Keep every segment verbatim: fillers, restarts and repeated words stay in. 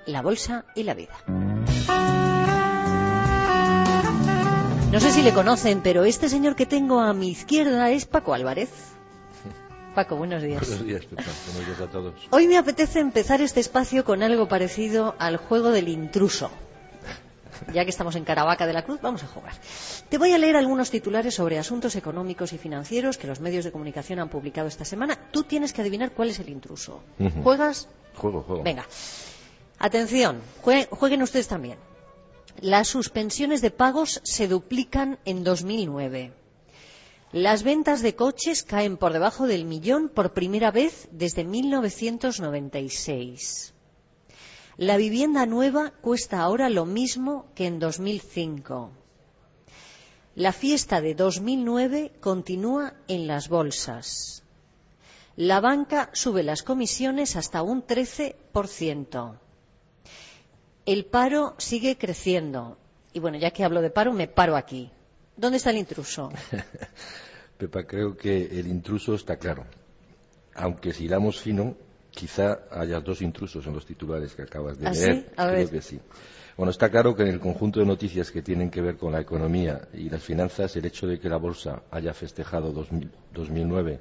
La Bolsa y la Vida. No sé si le conocen, pero este señor que tengo a mi izquierda es Paco Álvarez. Paco, buenos días. Buenos días, Pepa. Buenos días a todos. Hoy me apetece empezar este espacio con algo parecido al juego del intruso. Ya que estamos en Caravaca de la Cruz, vamos a jugar. Te voy a leer algunos titulares sobre asuntos económicos y financieros que los medios de comunicación han publicado esta semana. Tú tienes que adivinar cuál es el intruso. Uh-huh. ¿Juegas? Juego, juego. Venga. Atención, jue- jueguen ustedes también. Las suspensiones de pagos se duplican en dos mil nueve. Las ventas de coches caen por debajo del millón por primera vez desde mil novecientos noventa y seis. La vivienda nueva cuesta ahora lo mismo que en dos mil cinco. La fiesta de dos mil nueve continúa en las bolsas. La banca sube las comisiones hasta un trece por ciento. El paro sigue creciendo. Y bueno, ya que hablo de paro, me paro aquí. ¿Dónde está el intruso? Pepa, creo que el intruso está claro. Aunque si hilamos fino, quizá haya dos intrusos en los titulares que acabas de ¿Ah, leer. sí? A Creo ver. que sí. Bueno, está claro que en el conjunto de noticias que tienen que ver con la economía y las finanzas, el hecho de que la bolsa haya festejado dos mil nueve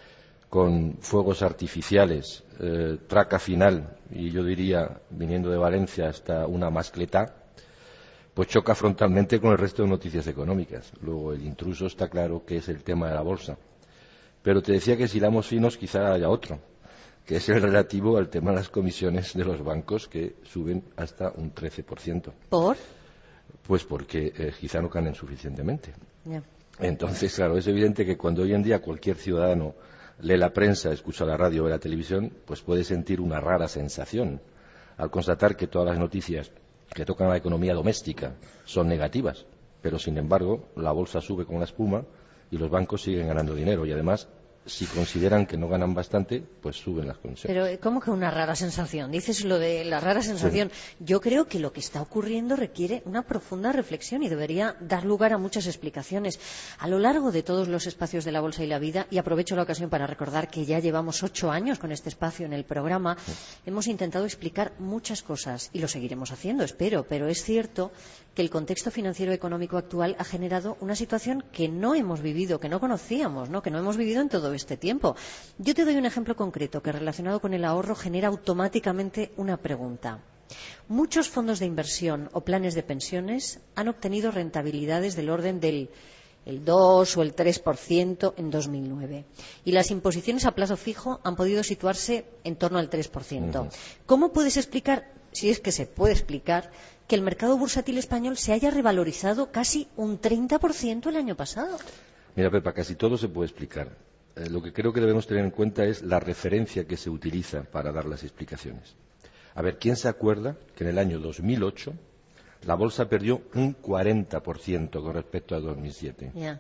con fuegos artificiales, eh, traca final, y yo diría, viniendo de Valencia hasta una mascletá, pues choca frontalmente con el resto de noticias económicas. Luego, el intruso está claro que es el tema de la bolsa. Pero te decía que si hilamos finos quizá haya otro, que es el relativo al tema de las comisiones de los bancos, que suben hasta un trece por ciento. ¿Por? Pues porque eh, quizá no ganen suficientemente. Yeah. Entonces, claro, es evidente que cuando hoy en día cualquier ciudadano lee la prensa, escucha la radio o ve la televisión, pues puede sentir una rara sensación al constatar que todas las noticias que tocan a la economía doméstica son negativas, pero sin embargo la bolsa sube con la espuma y los bancos siguen ganando dinero y además, si consideran que no ganan bastante, pues suben las comisiones. Pero ¿cómo que una rara sensación? Dices lo de la rara sensación. Sí. Yo creo que lo que está ocurriendo requiere una profunda reflexión y debería dar lugar a muchas explicaciones. A lo largo de todos los espacios de la Bolsa y la Vida, y aprovecho la ocasión para recordar que ya llevamos ocho años con este espacio en el programa, sí. hemos intentado explicar muchas cosas y lo seguiremos haciendo, espero, pero es cierto que el contexto financiero económico actual ha generado una situación que no hemos vivido, que no conocíamos, ¿no? que no hemos vivido en todo este tiempo. Yo te doy un ejemplo concreto que relacionado con el ahorro genera automáticamente una pregunta. Muchos fondos de inversión o planes de pensiones han obtenido rentabilidades del orden del el dos o el tres por ciento en dos mil nueve y las imposiciones a plazo fijo han podido situarse en torno al tres por ciento. Uh-huh. ¿Cómo puedes explicar, si es que se puede explicar, que el mercado bursátil español se haya revalorizado casi un treinta por ciento el año pasado? Mira, Pepa, casi todo se puede explicar. Eh, lo que creo que debemos tener en cuenta es la referencia que se utiliza para dar las explicaciones. A ver, ¿quién se acuerda que en el año dos mil ocho la bolsa perdió un cuarenta por ciento con respecto a dos mil siete? Yeah.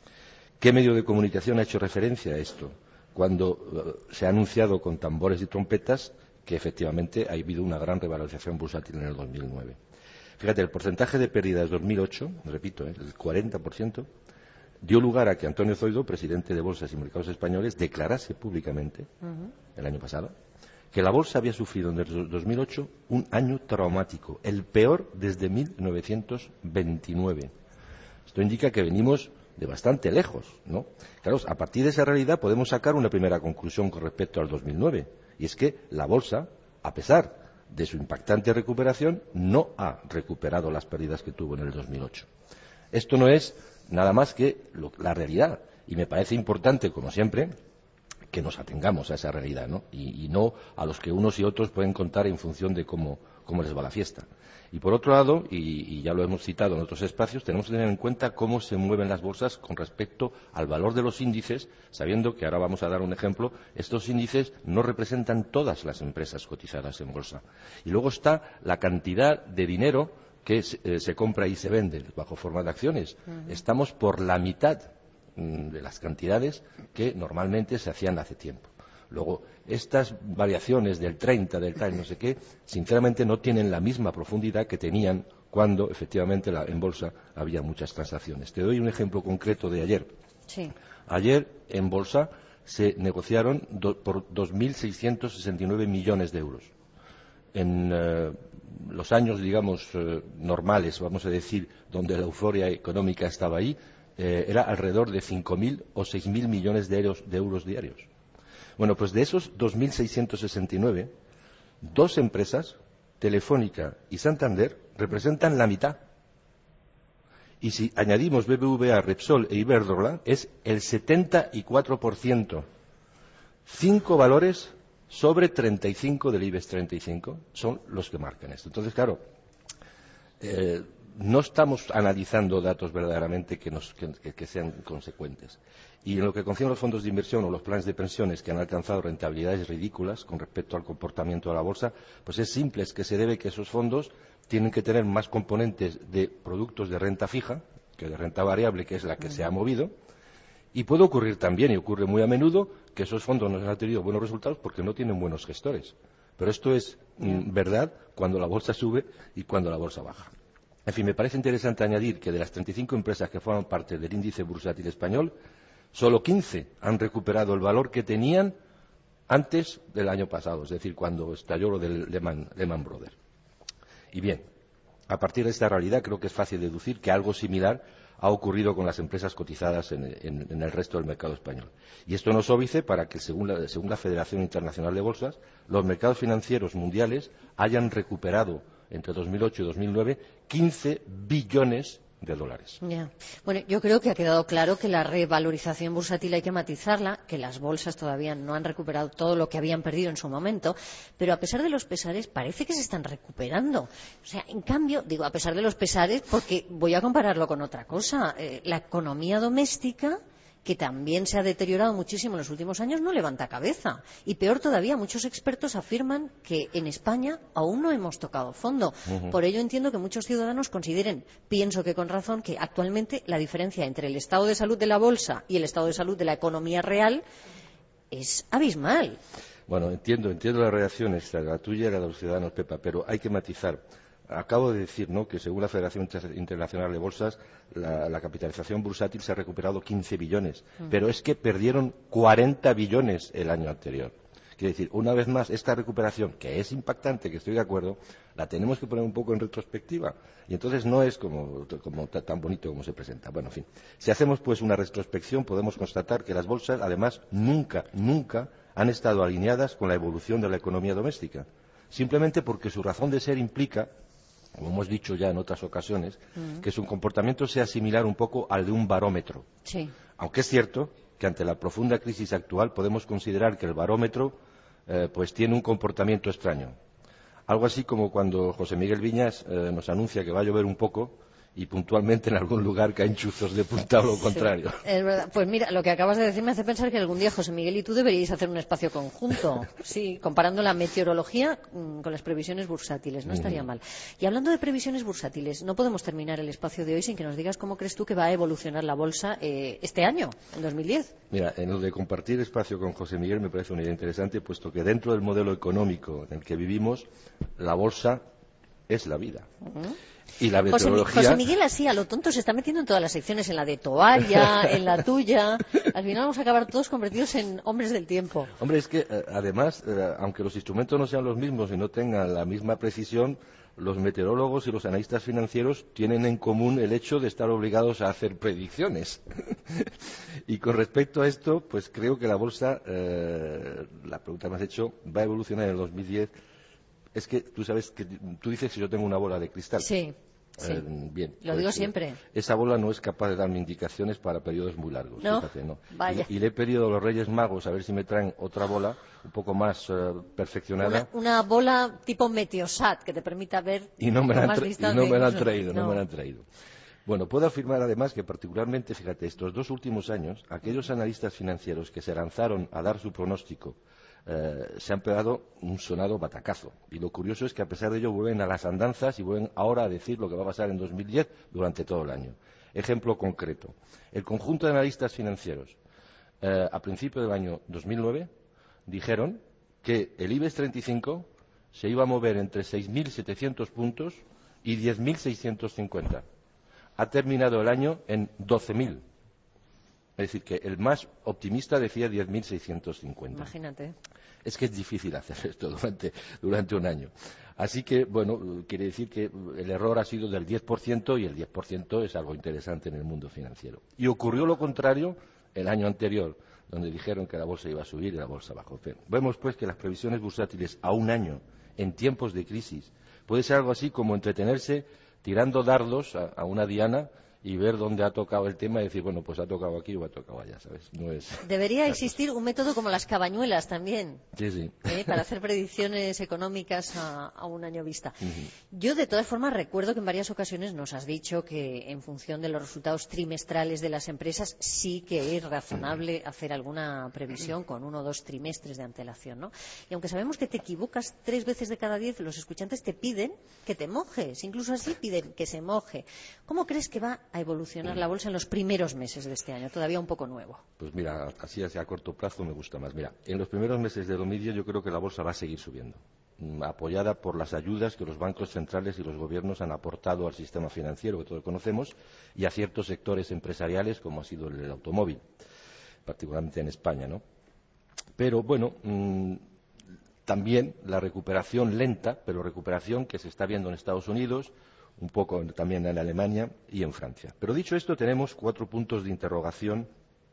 ¿Qué medio de comunicación ha hecho referencia a esto? Cuando uh, se ha anunciado con tambores y trompetas que efectivamente ha habido una gran revalorización bursátil en el dos mil nueve. Fíjate, el porcentaje de pérdidas de dos mil ocho, repito, eh, el cuarenta por ciento, dio lugar a que Antonio Zoido, presidente de Bolsas y Mercados Españoles, declarase públicamente, uh-huh. el año pasado, que la bolsa había sufrido en el dos mil ocho un año traumático, el peor desde mil novecientos veintinueve. Esto indica que venimos de bastante lejos, ¿no? Claro, a partir de esa realidad podemos sacar una primera conclusión con respecto al dos mil nueve, y es que la bolsa, a pesar de su impactante recuperación, no ha recuperado las pérdidas que tuvo en el dos mil ocho. Esto no es nada más que lo, la realidad, y me parece importante, como siempre, que nos atengamos a esa realidad, ¿no? Y, y no a los que unos y otros pueden contar en función de cómo, cómo les va la fiesta. Y por otro lado, y, y ya lo hemos citado en otros espacios, tenemos que tener en cuenta cómo se mueven las bolsas con respecto al valor de los índices, sabiendo que ahora vamos a dar un ejemplo, estos índices no representan todas las empresas cotizadas en bolsa. Y luego está la cantidad de dinero que se, eh, se compra y se vende bajo forma de acciones. Uh-huh. Estamos por la mitad mm, de las cantidades que normalmente se hacían hace tiempo. Luego, estas variaciones del treinta, del tal, no sé qué, sinceramente no tienen la misma profundidad que tenían cuando efectivamente la, en bolsa había muchas transacciones. Te doy un ejemplo concreto de ayer. Sí. Ayer en bolsa se negociaron do, por dos mil seiscientos sesenta y nueve millones de euros. En uh, los años, digamos, eh, normales, vamos a decir, donde la euforia económica estaba ahí, eh, era alrededor de cinco mil o seis mil millones de euros, de euros diarios. Bueno, pues de esos dos mil seiscientos sesenta y nueve, dos empresas, Telefónica y Santander, representan la mitad. Y si añadimos B B V A, Repsol e Iberdrola, es el setenta y cuatro por ciento. Cinco valores sobre treinta y cinco del IBEX treinta y cinco son los que marcan esto. Entonces, claro, eh, no estamos analizando datos verdaderamente que, nos, que, que sean consecuentes. Y en lo que concierne a los fondos de inversión o los planes de pensiones que han alcanzado rentabilidades ridículas con respecto al comportamiento de la bolsa, pues es simple, es que se debe que esos fondos tienen que tener más componentes de productos de renta fija que de renta variable, que es la que se ha movido. Y puede ocurrir también, y ocurre muy a menudo, que esos fondos no han tenido buenos resultados porque no tienen buenos gestores. Pero esto es mm, verdad cuando la bolsa sube y cuando la bolsa baja. En fin, me parece interesante añadir que de las treinta y cinco empresas que forman parte del índice bursátil español, solo quince han recuperado el valor que tenían antes del año pasado, es decir, cuando estalló lo del Lehman, Lehman Brothers. Y bien, a partir de esta realidad creo que es fácil deducir que algo similar ha ocurrido con las empresas cotizadas en, en, en el resto del mercado español. Y esto nos óbice para que, según la, según la Federación Internacional de Bolsas, los mercados financieros mundiales hayan recuperado entre dos mil ocho y dos mil nueve quince billones de dólares. Yeah. Bueno, yo creo que ha quedado claro que la revalorización bursátil hay que matizarla, que las bolsas todavía no han recuperado todo lo que habían perdido en su momento, pero a pesar de los pesares parece que se están recuperando. O sea, en cambio, digo a pesar de los pesares porque voy a compararlo con otra cosa. Eh, la economía doméstica, que también se ha deteriorado muchísimo en los últimos años, no levanta cabeza. Y peor todavía, muchos expertos afirman que en España aún no hemos tocado fondo. Uh-huh. Por ello entiendo que muchos ciudadanos consideren, pienso que con razón, que actualmente la diferencia entre el estado de salud de la bolsa y el estado de salud de la economía real es abismal. Bueno, entiendo, entiendo las reacciones, la tuya y la de los ciudadanos, Pepa, pero hay que matizar. Acabo de decir, ¿no?, que según la Federación Internacional de Bolsas, la, la capitalización bursátil se ha recuperado quince billones, mm. pero es que perdieron cuarenta billones el año anterior. Quiere decir, una vez más, esta recuperación, que es impactante, que estoy de acuerdo, la tenemos que poner un poco en retrospectiva. Y entonces no es como, como tan bonito como se presenta. Bueno, en fin, si hacemos pues una retrospección, podemos constatar que las bolsas, además, nunca, nunca han estado alineadas con la evolución de la economía doméstica. Simplemente porque su razón de ser implica, como hemos dicho ya en otras ocasiones, mm. que su comportamiento sea similar un poco al de un barómetro. Sí. Aunque es cierto que ante la profunda crisis actual podemos considerar que el barómetro eh, pues tiene un comportamiento extraño. Algo así como cuando José Miguel Viñas eh, nos anuncia que va a llover un poco y puntualmente en algún lugar caen chuzos de punta o lo contrario. Sí, es verdad. Pues mira, lo que acabas de decir me hace pensar que algún día José Miguel y tú deberíais hacer un espacio conjunto, sí, comparando la meteorología con las previsiones bursátiles, no estaría mal. Y hablando de previsiones bursátiles, no podemos terminar el espacio de hoy sin que nos digas cómo crees tú que va a evolucionar la bolsa eh, este año, en dos mil diez. Mira, en lo de compartir espacio con José Miguel me parece una idea interesante, puesto que dentro del modelo económico en el que vivimos, la bolsa es la vida. Uh-huh. Y la meteorología... José, José Miguel, así a lo tonto, se está metiendo en todas las secciones, en la de toalla, en la tuya. Al final vamos a acabar todos convertidos en hombres del tiempo. Hombre, es que eh, además, eh, aunque los instrumentos no sean los mismos y no tengan la misma precisión, los meteorólogos y los analistas financieros tienen en común el hecho de estar obligados a hacer predicciones. Y con respecto a esto, pues creo que la bolsa, eh, la pregunta que me has hecho, va a evolucionar en el dos mil diez. Es que tú sabes que tú dices que yo tengo una bola de cristal. Sí, sí. Eh, bien. Lo pues, digo siempre. Esa bola no es capaz de darme indicaciones para periodos muy largos. No, fíjate, ¿no? Vaya. Y, y le he pedido a los Reyes Magos a ver si me traen otra bola un poco más uh, perfeccionada. Una, una bola tipo Meteosat que te permita ver y no me la han, más tra- distancia. y no me la han traído, no. no me la han traído. Bueno, puedo afirmar además que particularmente, fíjate, estos dos últimos años, aquellos analistas financieros que se lanzaron a dar su pronóstico Eh, se han pegado un sonado batacazo. Y lo curioso es que a pesar de ello vuelven a las andanzas y vuelven ahora a decir lo que va a pasar en dos mil diez durante todo el año. Ejemplo concreto. El conjunto de analistas financieros eh, a principios del año dos mil nueve dijeron que el IBEX treinta y cinco se iba a mover entre seis mil setecientos puntos y diez mil seiscientos cincuenta. Ha terminado el año en doce mil. Es decir, que el más optimista decía diez mil seiscientos cincuenta. Imagínate. es que es difícil hacer esto durante, durante un año. Así que, bueno, quiere decir que el error ha sido del diez por ciento y el diez por ciento es algo interesante en el mundo financiero. Y ocurrió lo contrario el año anterior, donde dijeron que la bolsa iba a subir y la bolsa bajó. Vemos, pues, que las previsiones bursátiles a un año, en tiempos de crisis, puede ser algo así como entretenerse tirando dardos a, a una diana y ver dónde ha tocado el tema y decir, bueno, pues ha tocado aquí o ha tocado allá, ¿sabes? No es... Debería existir un método como las cabañuelas también, sí, sí. ¿eh? Para hacer predicciones económicas a, a un año vista. Uh-huh. Yo, de todas formas, recuerdo que en varias ocasiones nos has dicho que, en función de los resultados trimestrales de las empresas, sí que es razonable hacer alguna previsión con uno o dos trimestres de antelación, ¿no? Y aunque sabemos que te equivocas tres veces de cada diez, los escuchantes te piden que te mojes, incluso así piden que se moje. ¿Cómo crees que va a evolucionar la bolsa en los primeros meses de este año, todavía un poco nuevo? Pues mira, así a corto plazo me gusta más. Mira, en los primeros meses de dos mil diez yo creo que la bolsa va a seguir subiendo, apoyada por las ayudas que los bancos centrales y los gobiernos han aportado al sistema financiero que todos conocemos y a ciertos sectores empresariales como ha sido el automóvil, particularmente en España, ¿no? Pero bueno, mmm, también la recuperación lenta, pero recuperación que se está viendo en Estados Unidos, un poco también en Alemania y en Francia. Pero dicho esto, tenemos cuatro puntos de interrogación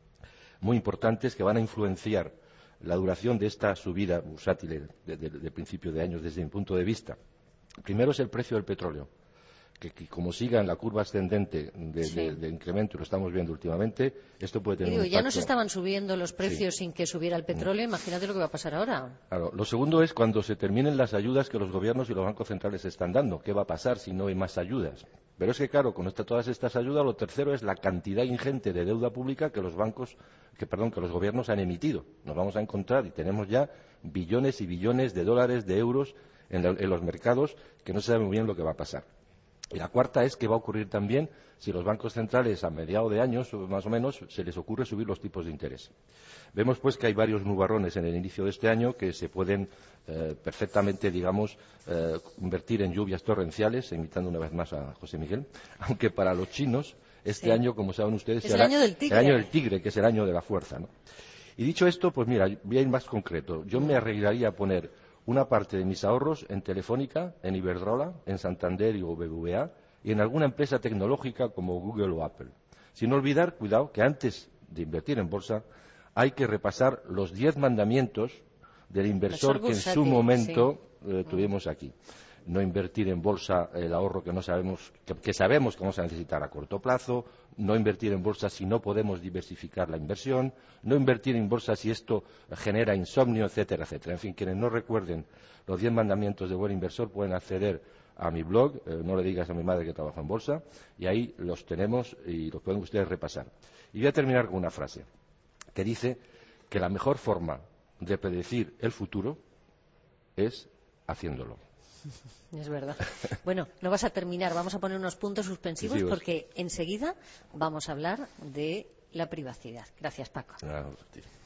muy importantes que van a influenciar la duración de esta subida bursátil de, de, de principio de año desde mi punto de vista. Primero es el precio del petróleo, que, que como siga en la curva ascendente de, sí. de, de incremento, lo estamos viendo últimamente, esto puede tener y digo, un impacto. Ya nos estaban subiendo los precios sí. sin que subiera el petróleo, imagínate lo que va a pasar ahora. Claro, lo segundo es cuando se terminen las ayudas que los gobiernos y los bancos centrales están dando. ¿Qué va a pasar si no hay más ayudas? Pero es que, claro, con esta, todas estas ayudas, lo tercero es la cantidad ingente de deuda pública que los bancos, que perdón, que los gobiernos han emitido. Nos vamos a encontrar y tenemos ya billones y billones de dólares, de euros en, la, en los mercados que no se sabe muy bien lo que va a pasar. Y la cuarta es qué va a ocurrir también si los bancos centrales a mediados de años, más o menos, se les ocurre subir los tipos de interés. Vemos pues que hay varios nubarrones en el inicio de este año que se pueden eh, perfectamente, digamos, eh, convertir en lluvias torrenciales, imitando una vez más a José Miguel, aunque para los chinos este sí. año, como saben ustedes, es será el año del tigre. el año del tigre, que es el año de la fuerza, ¿no? Y dicho esto, pues mira, voy a ir más concreto. Yo me arreglaría a poner una parte de mis ahorros en Telefónica, en Iberdrola, en Santander o B B V A y en alguna empresa tecnológica como Google o Apple. Sin olvidar, cuidado, que antes de invertir en bolsa hay que repasar los diez mandamientos del inversor que en su momento sí. eh, tuvimos aquí. No invertir en bolsa el ahorro que no sabemos que, que sabemos que vamos a necesitar a corto plazo, no invertir en bolsa si no podemos diversificar la inversión, no invertir en bolsa si esto genera insomnio, etcétera, etcétera. En fin, quienes no recuerden los diez mandamientos de buen inversor pueden acceder a mi blog, eh, no le digas a mi madre que trabaja en bolsa, y ahí los tenemos y los pueden ustedes repasar. Y voy a terminar con una frase que dice que la mejor forma de predecir el futuro es haciéndolo. Es verdad. Bueno, no vas a terminar, vamos a poner unos puntos suspensivos sí, porque enseguida vamos a hablar de la privacidad. Gracias, Paco. No,